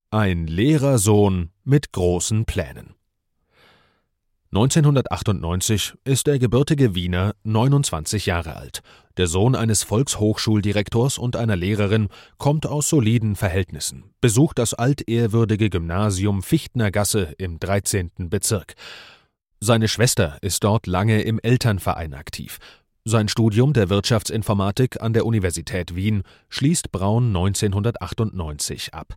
Ein Lehrersohn mit großen Plänen. 1998 ist der gebürtige Wiener 29 Jahre alt. Der Sohn eines Volkshochschuldirektors und einer Lehrerin kommt aus soliden Verhältnissen, besucht das altehrwürdige Gymnasium Fichtnergasse im 13. Bezirk. Seine Schwester ist dort lange im Elternverein aktiv. Sein Studium der Wirtschaftsinformatik an der Universität Wien schließt Braun 1998 ab.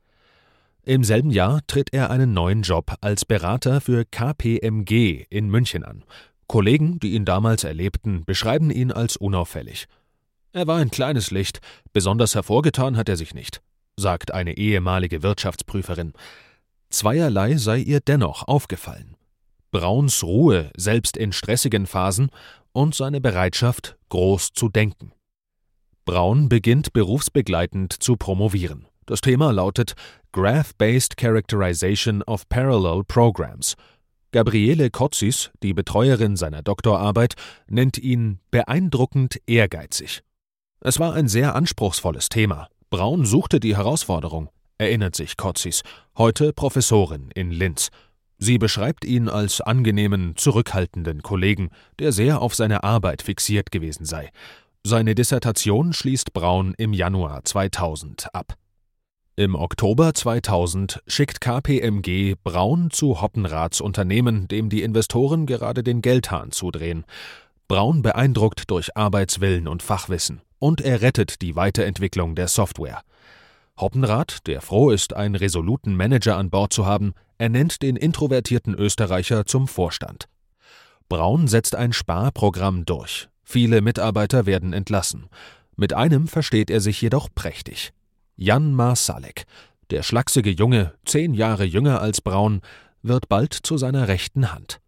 Im selben Jahr tritt er einen neuen Job als Berater für KPMG in München an. Kollegen, die ihn damals erlebten, beschreiben ihn als unauffällig. Er war ein kleines Licht, besonders hervorgetan hat er sich nicht, sagt eine ehemalige Wirtschaftsprüferin. Zweierlei sei ihr dennoch aufgefallen: Brauns Ruhe, selbst in stressigen Phasen, und seine Bereitschaft, groß zu denken. Braun beginnt berufsbegleitend zu promovieren. Das Thema lautet Graph-Based Characterization of Parallel Programs. Gabriele Kotzis, die Betreuerin seiner Doktorarbeit, nennt ihn beeindruckend ehrgeizig. Es war ein sehr anspruchsvolles Thema. Braun suchte die Herausforderung, erinnert sich Kotzis, heute Professorin in Linz. Sie beschreibt ihn als angenehmen, zurückhaltenden Kollegen, der sehr auf seine Arbeit fixiert gewesen sei. Seine Dissertation schließt Braun im Januar 2000 ab. Im Oktober 2000 schickt KPMG Braun zu Hoppenraths Unternehmen, dem die Investoren gerade den Geldhahn zudrehen. Braun beeindruckt durch Arbeitswillen und Fachwissen, und er rettet die Weiterentwicklung der Software. Hoppenrath, der froh ist, einen resoluten Manager an Bord zu haben, ernennt den introvertierten Österreicher zum Vorstand. Braun setzt ein Sparprogramm durch. Viele Mitarbeiter werden entlassen. Mit einem versteht er sich jedoch prächtig: Jan Marsalek. Der schlachsige Junge, 10 Jahre jünger als Braun, wird bald zu seiner rechten Hand.